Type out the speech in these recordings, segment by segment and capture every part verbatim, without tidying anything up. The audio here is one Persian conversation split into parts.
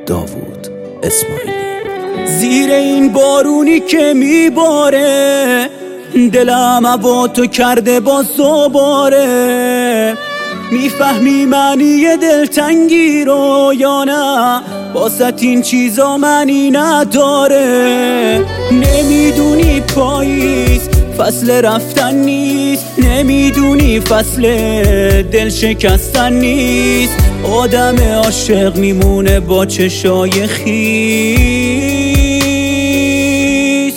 داوود اسماعیلی. زیر این بارونی که میباره دلم هوا تو کرده باز دوباره، میفهمی معنی دلتنگی رو یا نه؟ باست این چیزا معنی نداره. نمیدونی پاییز فصل رفتن نیست، نمیدونی فصل دل شکستن نیست. آدم عاشق میمونه با چشای خیس.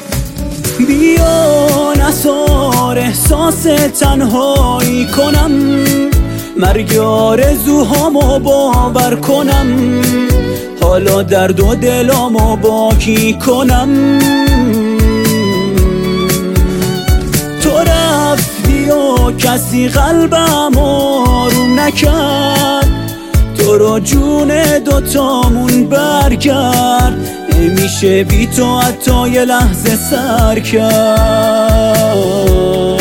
بیا نثار احساس تنهایی کنم، مرگ آرزوهامو باور کنم، حالا درد و دلامو باکی کنم. تو رفتی و کسی قلبم آروم نکرد، تو رو جون دوتامون برگرد، نمیشه بی تو حتی یه لحظه سر کرد.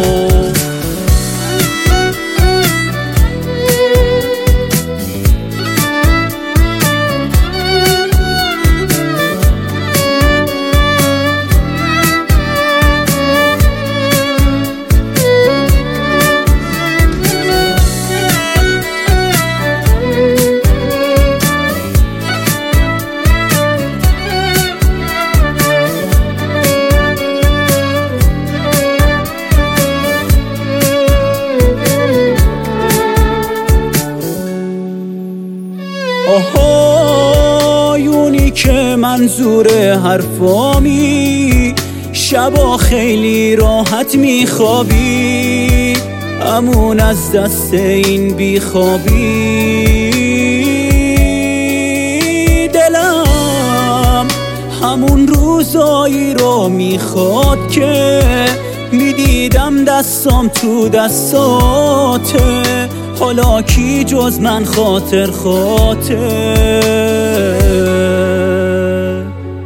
آهایونی که منظور حرفامی، شبا خیلی راحت میخوابی، امون از دست این بیخوابی. دلم همون روزایی رو میخواد که میدیدم دستام تو دستاته، حالا کی جز من خاطر خاطر.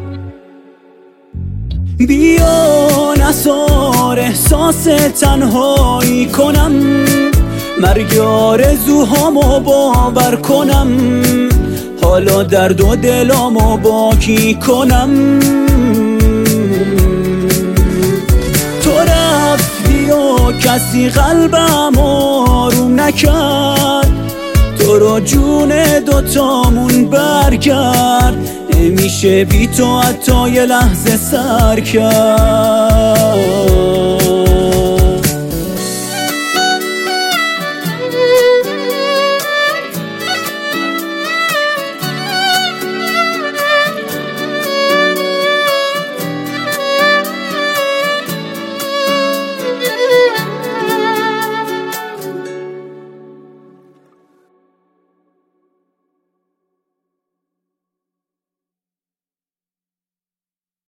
بیا نثار احساس تنهایی کنم، مرگ آرزوهامو باور کنم، حالا درد و دلامو باکی کنم. تو رفتی و کسی قلبم آروم نکرد، تو رو جون دوتامون برگرد، نمیشه بی تو حتی یه لحظه سر کرد.